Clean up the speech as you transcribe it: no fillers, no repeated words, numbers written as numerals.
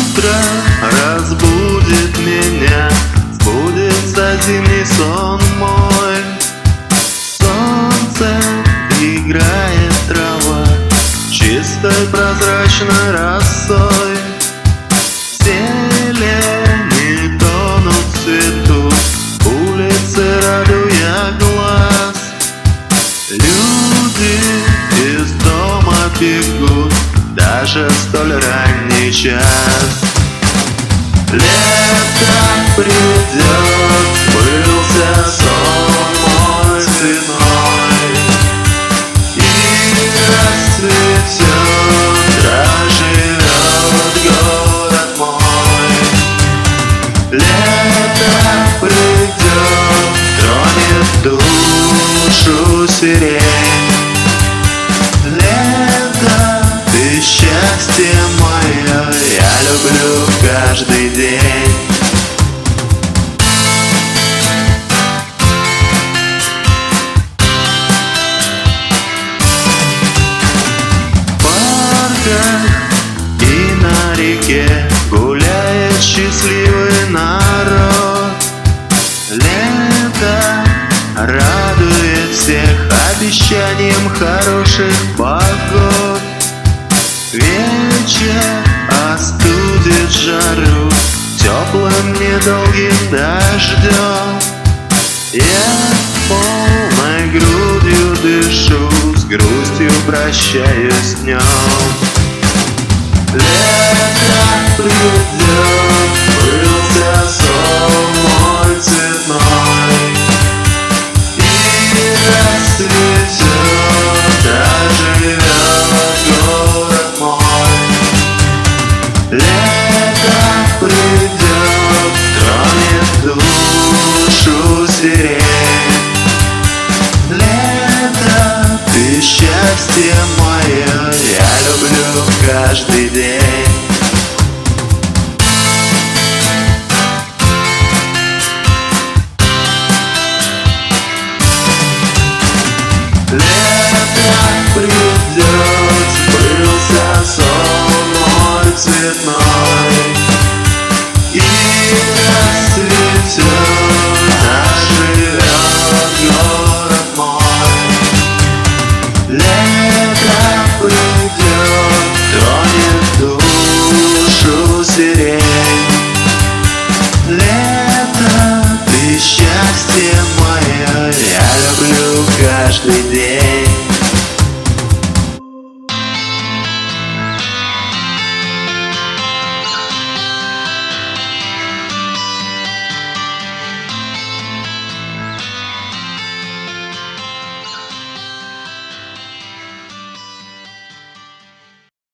утро разбудит меня, сбудется зимний сон мой. Солнце играет трава чистой прозрачной росой. Зелени тонут в цвету, улицы радуя глаз. Люди из дома бегут даже в столь ранний час. Лето придет, сбылся сон мой цветной, и расцветет, оживет город мой. Лето придет, тронет душу сирень. Лето, ты счастье мое, я люблю каждый день. В парках и на реке гуляет счастливый народ. Лето радует всех обещанием хороших погод. Вечер остудит жару теплым недолгим дождем. Я полной грудью дышу, с грустью прощаюсь с днем. Лето придет, сбылся сон мой цветной, и расцветет, оживет город мой. Лето придет, тронет душу сирень. Лето, ты счастье мое, я люблю каждый день. Лето придет, сбылся сон мой цветной, и расцветет, оживет город мой. Лето придет, тронет душу сирень. Лето, ты счастье мое, я люблю каждый день.